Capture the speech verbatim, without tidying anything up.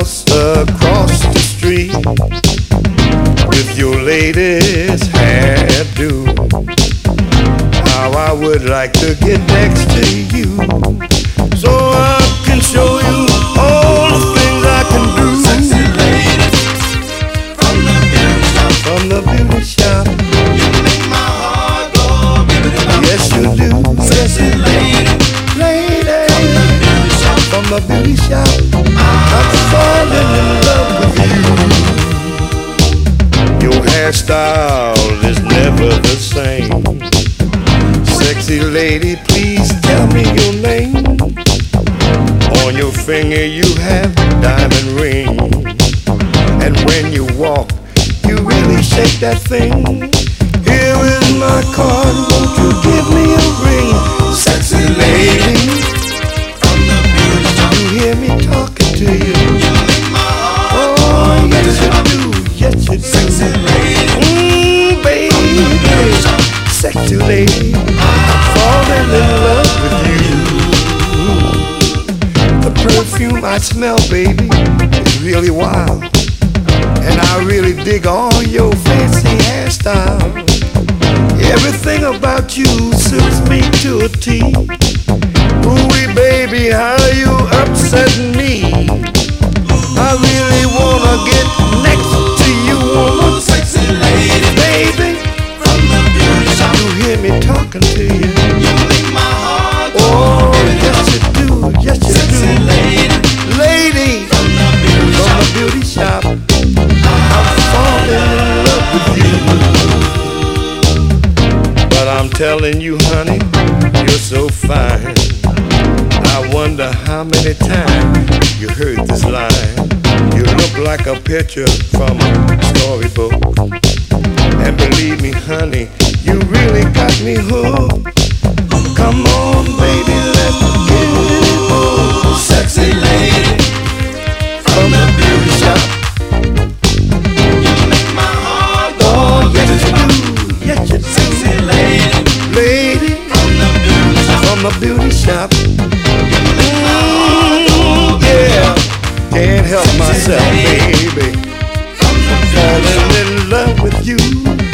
just across the street with your latest hairdo. How I would like to get next to you so I can show you all the things I can do. Sexy lady from the beauty shop. From the beauty shop. You make my heart go bibbidi-bop. Yes, you do. Sexy lady, Lady from the beauty from the beauty shop. shop. I'm falling in love with you. Your hairstyle is never the same. Sexy lady, please tell me your name. On your finger you have a diamond ring, and when you walk, you really shake that thing. Here is my card, won't you give me a ring? Sexy lady, From the beauty shop. you hear me talking to you. You make my heart Oh, go yes you bibbidi-bop. do, yes you do. Sexy lady, Mmm, baby, sexy lady, I'm falling in love with you. The perfume I smell, baby, is really wild, and I really dig all your fancy hairstyle. Everything about you suits me to a T. Ooh, baby, how you upsetting me. I really wanna get next to you, woman. sexy lady, Baby, from the beauty shop. you hear me talking to you. You make my heart go Oh, bibbidi-bop. yes you do, yes you Sexy do. lady, Lady from the beauty from shop. the beauty shop, I'm falling in love with you. But I'm telling you, honey, you're so fine. I wonder how many times you heard this line. You look like a picture from a storybook. And believe me, honey, you really got me hooked. Come on, baby, let me get it on. Sexy lady, From the beauty shop. you make my heart go Oh, yes you bibbidi-bop. do, yes you do. Sexy lady, Lady from the beauty shop. from the beauty shop. You make my heart go Mm, yeah, can't help myself, baby. from the beauty shop. Falling in love with you.